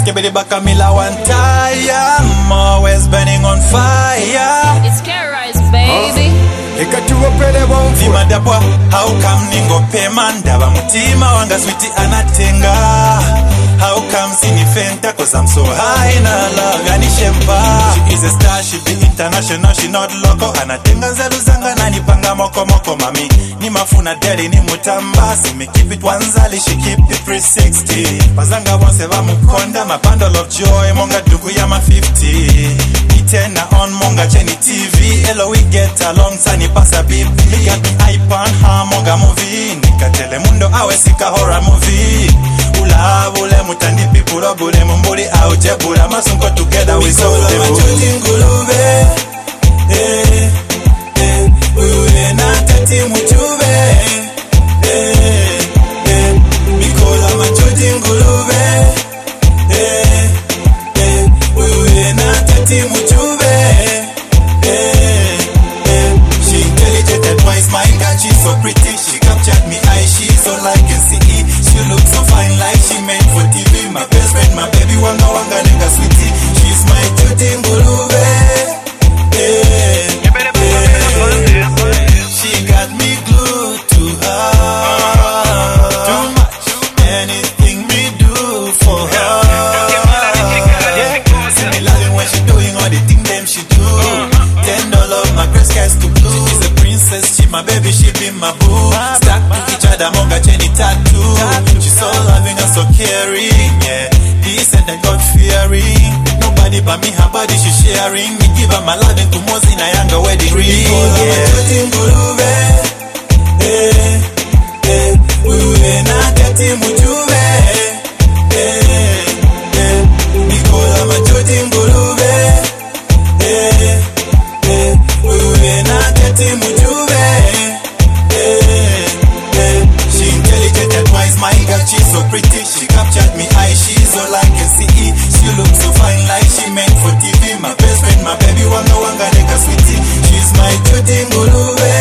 Skibidi Bakamila one time, I'm always burning on fire. It's Terrorize, baby. Vima dabwa, how come ningo pemanda ba mutima wanga sweetie anatenga. How come sinifenta cause I'm so high na love yani shemba. She is a star, she be international, she not local. Anatenga nzelu zanga na nipanga moko moko mami. Ni mafuna deli ni mutamba. See me keep it wanzali, she keep it 360. Pazanga bonse ba mukonda, my bundle of joy. Monga duku ya ma 50. Tena on monga cheni TV. Hello we get along tani pasa beep. Me got me iPad ha monga movie. Nikatele mundo awe sika horror movie. Ula bule mutandi pipulo bule mumbuli au jebula masunko together we so the machozi ngulube. Uwe na tati mchube. Mikola machozi ngulube. Uwe na tati mchube. She intelligent and wise, my God, she's so pretty. She captured me eye, she's so like a CE. She looks so fine like she meant for TV. My best friend, my baby, wanga wanga nigga sweetie. She's my tuti ngulube. She got me glued to her. Too much, anything me do for her. See me loving when she doing all the things them she do. $10 my breast skies to blue. She's a princess, she my baby, she be my boo. Stack to each other, monga cheni tattoo. She's so loving and so caring, yeah. Decent and God fearing. Nobody but me, her body she sharing. Me give her my loving to Mozi na yanga wedding ring, yeah. Uwe na tati mchube. Nikola machozi ngulube. Uwe na tati mchube. She intelligent and wise, my girl, she's so pretty. She captured me eye, she's so like a CE. She looks so fine like she meant for TV. My best friend, my baby, wanga wanga nigga sweetie. She's my tuti ngulube.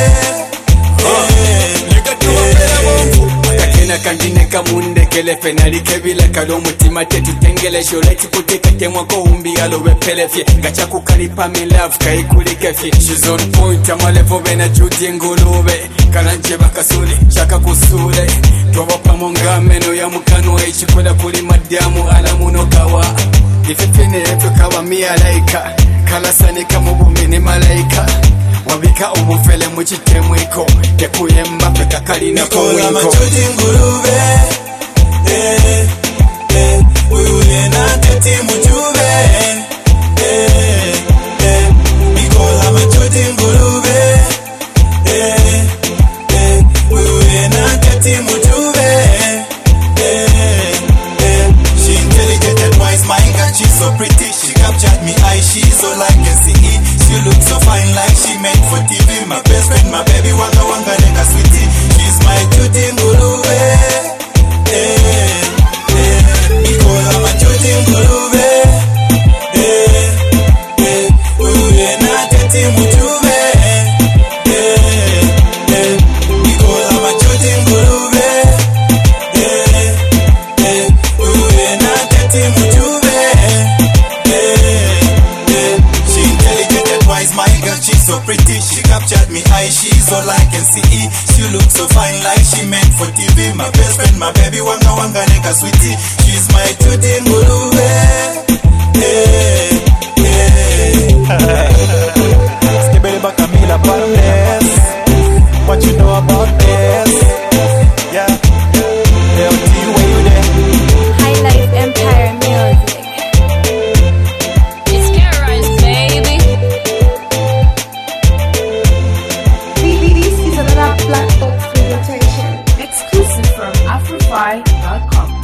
Kantine kamunde kele fenali kebile kalo mutima tetu tengele sholeti kuteka temwa ko umbi alowe pelefye gacha kukalipa me love kai kulikefye. She's on point amalevo bena judi ngulube kalanje bakasule chaka kusule toba pamonga meno ya mukano echikwela kuli madamu alamuno kawa ifefene efe kawa mialaika kalasane kamubumene malaika wabika umufele muchitemwiko tekuyemba peka kalina Nikola machozi ngulube. Uwe na tati mchube. Nikola machozi ngulube. Uwe na tati mchube. She intelligent and wise, my God, she's so pretty. She captured me eye, she's so like a CE. She looks so fine like she meant for TV. My best friend, my baby, wanga wanga nigga sweetie. She's my tuti ngulube. Nikola machozi ngulube. Uwe na tati mchube. Nikola machozi ngulube. Uwe na tati mchube. She intelligent and wise, my girl, she's so pretty. She captured me eye, she's so like a CE. She looks so fine like she meant for TV. My best friend, my baby, wanga wanga nigga sweetie. She's my tuti ngulube. Skibidi Bakamila Barnes. What you know about this? Yeah. LT, where you there? High Life Empire Music. It's Terrorize, baby. This is another Black Box presentation, exclusive from Afrofy.com.